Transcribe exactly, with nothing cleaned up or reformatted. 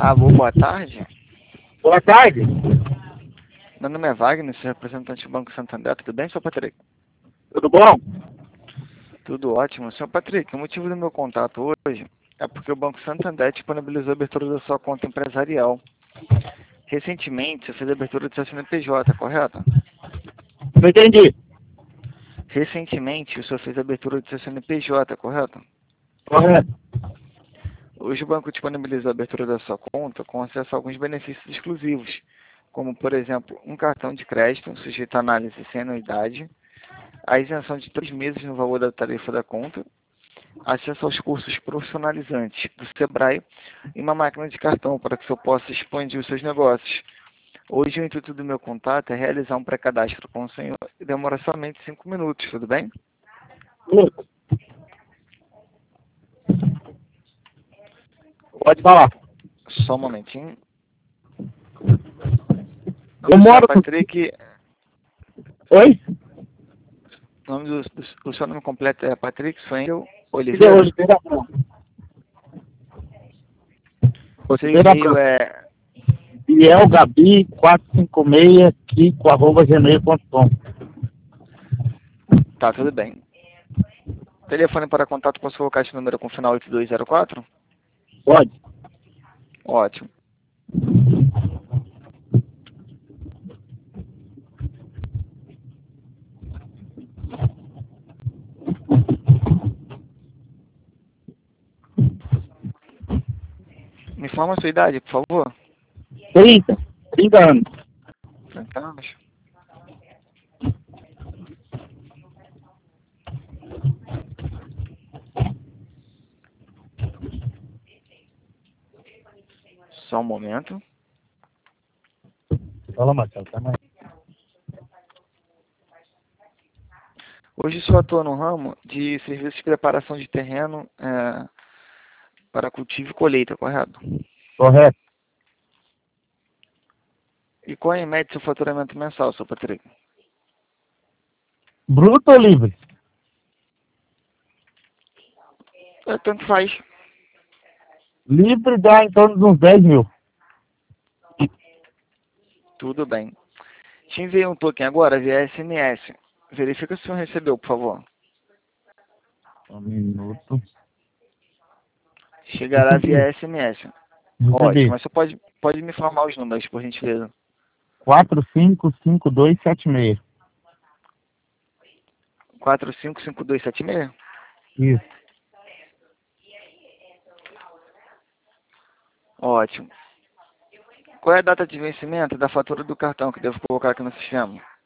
Alô, boa tarde. Boa tarde. Meu nome é Wagner, sou representante do Banco Santander. Tudo bem, senhor Patrick? Tudo bom? Tudo ótimo. Senhor Patrick, o motivo do meu contato hoje é porque o Banco Santander disponibilizou a abertura da sua conta empresarial. Recentemente, você fez a abertura do seu C N P J, correto? Não entendi. Recentemente, o senhor fez a abertura do seu C N P J, correto? Correto. Hoje o banco disponibilizou a abertura da sua conta com acesso a alguns benefícios exclusivos, como, por exemplo, um cartão de crédito sujeito a análise sem anuidade, a isenção de três meses no valor da tarifa da conta, acesso aos cursos profissionalizantes do Sebrae e uma máquina de cartão para que o senhor possa expandir os seus negócios. Hoje o intuito do meu contato é realizar um pré-cadastro com o senhor e demora somente cinco minutos, tudo bem? Tudo. Pode falar. Só um momentinho. O Eu nome do senhor moro com... Patrick, Oi? o nome do, do, o seu nome completo é Patrick Swendel Oliveira Oliveira. Oliveira Branco. Seu Oliveira e-mail Branco. é Biel Gabi quatrocentos e cinquenta e seis, kiko arroba gmail ponto com. Tá, tudo bem. Telefone para contato, posso colocar esse número com final oito dois zero quatro? Pode. Ótimo. Me informa a sua idade, por favor. trinta. trinta anos. trinta anos. Só um momento. Fala, Marcelo. Tá mais. Hoje sou atua no ramo de serviços de preparação de terreno é, para cultivo e colheita, correto? Correto. E qual é em média seu faturamento mensal, seu Patrick? Bruto ou livre? É, tanto faz. Livre dá em torno de uns dez mil. Tudo bem. Te enviei um token agora via S M S. Verifica se o senhor recebeu, por favor. Um minuto. Chegará via S M S. Ótimo. Recebi. Mas você pode, pode me informar os números, por gentileza. quatro cinco cinco dois sete seis. quatro cinco cinco dois sete seis? Isso. Ótimo. Qual é a data de vencimento da fatura do cartão que devo colocar aqui no sistema?